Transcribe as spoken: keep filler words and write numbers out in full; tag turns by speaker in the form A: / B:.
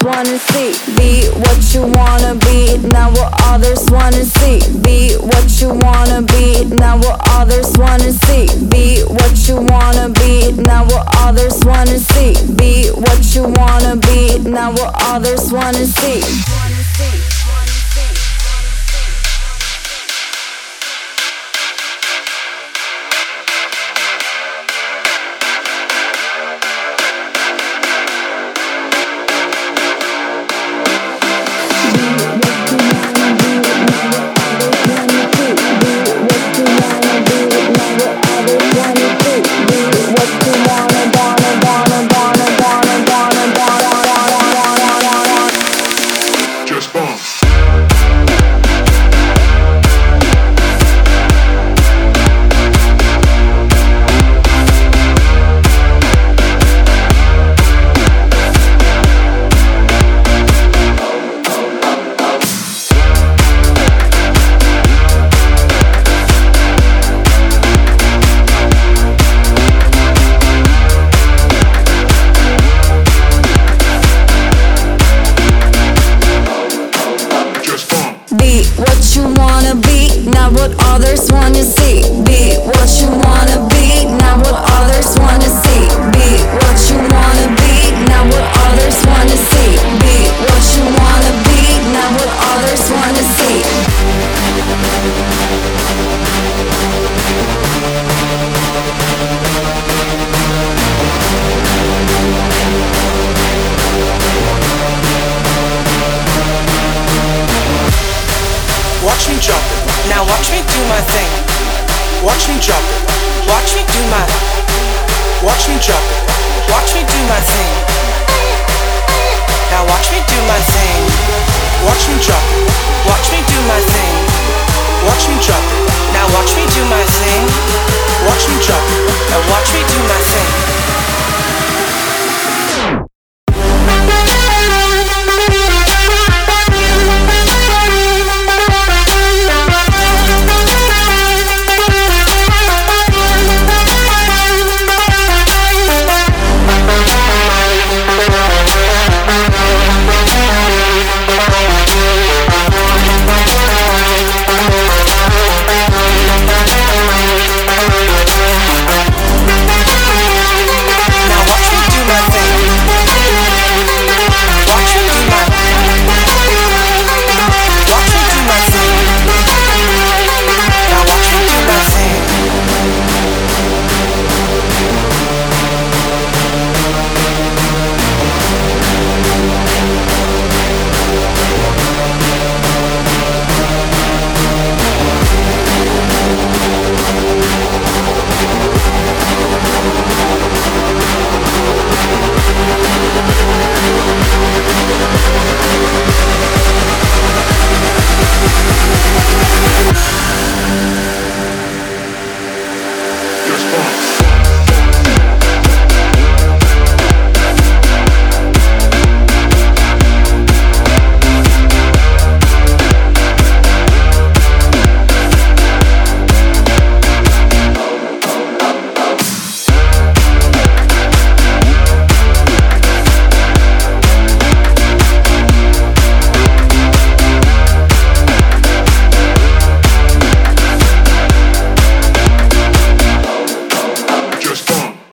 A: wanna see. Be what you wanna be, not what others wanna see. Be what you wanna be, not what others wanna see. Be what you wanna be, not what others wanna see. Be what you wanna be, not what others wanna see. Be what you wanna be, not what others wanna see. Be what you wanna be, not what others wanna see. Be what you wanna be, not what others wanna see. Be what you wanna be, not what others wanna see.
B: Watch me drop it, now watch me do my thing. Watch me drop it, watch me do my. Watch me drop it, watch me do my thing.